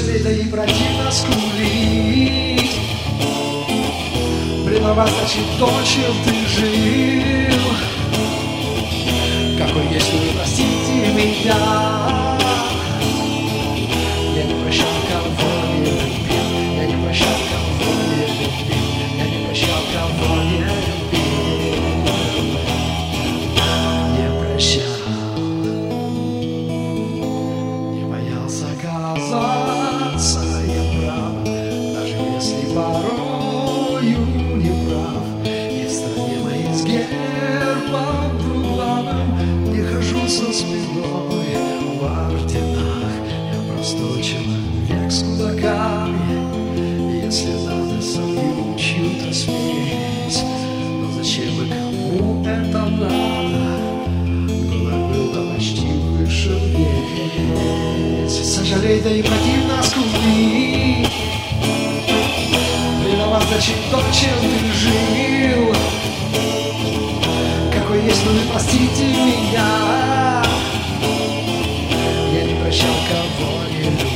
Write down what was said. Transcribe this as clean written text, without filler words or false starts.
Сожалеть, да и противно скулить. Предавать, значит, то, чем ты жил. Какой есть, вы простите меня. Я не прощал, кого не любил. Я не прощал, кого не любил. Я не прощал, кого не любил. Не прощал. Не боялся казаться неправ, даже если порою не прав. И в стране моей с гербом двуглавым не хожу со спиной в орденах. Я простой человек с кулаками. Если надо, собью чью-то смесь. Но зачем и кому это надо? Кулак был да почти выше весь. Сожалеть, да и противно скулить. Виноват, значит, то, чем ты жил. Какой есть, ну и простите меня. Я не прощал, кого не любил.